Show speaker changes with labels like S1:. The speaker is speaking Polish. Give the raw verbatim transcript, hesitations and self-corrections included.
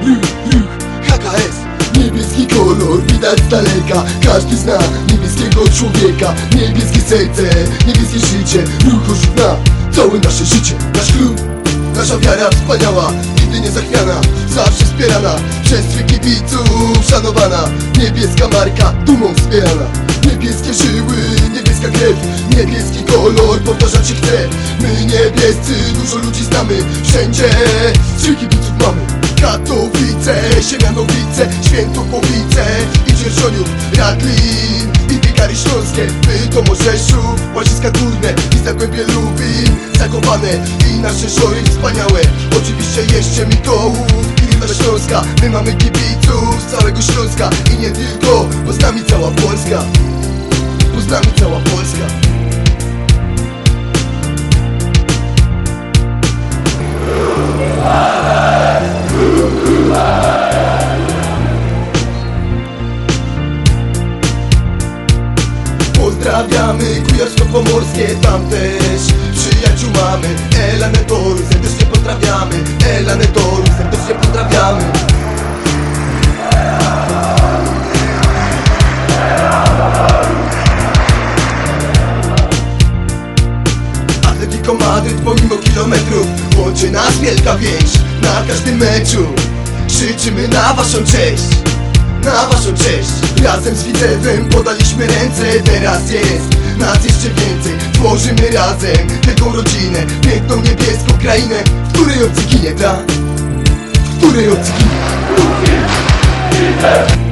S1: ruch, ruch, H K S. Niebieski kolor widać z daleka, każdy zna niebieskiego człowieka. Niebieskie serce, niebieskie życie, ruch ożyw na całe nasze życie. Nasz klub, nasza wiara wspaniała, nigdy nie zachwiana, zawsze wspierana przez twych kibiców, szanowana. Niebieska marka, dumą wspierana. Niebieskie żyły, niebieska krew, niebieski kolor powtarzać się chce. My niebiescy, dużo ludzi znamy, wszędzie trzy kibiców mamy. Katowice, Siemianowice, Świętochłowice i Dzierżoniów, Radlin i Piekary Śląskie, Bytom, Orzeszów, Łaziska Górne i Zagłębie Lubin, Zakopané i nasze Żory wspaniałe. Oczywiście jeszcze Mikołów i Ruda Śląska. My mamy kibiców z całego Śląska i nie tylko, bo z nami cała Polska, bo z nami cała Polska. Pozdrawiamy Kujawsko-Pomorskie, tam też przyjaciół mamy. Elanetoru serdecznie pozdrawiamy, Elanetoru serdecznie pozdrawiamy. Atletico Madryt pomimo kilometrów łączy nas wielka więź. Na każdym meczu krzyczymy na waszą cześć, na waszą cześć. Razem z Widzewem podaliśmy ręce, teraz jest nas jeszcze więcej. Tworzymy razem wielką rodzinę, piękną niebieską krainę, w której obcy ginie, tak? W której obcy ginie.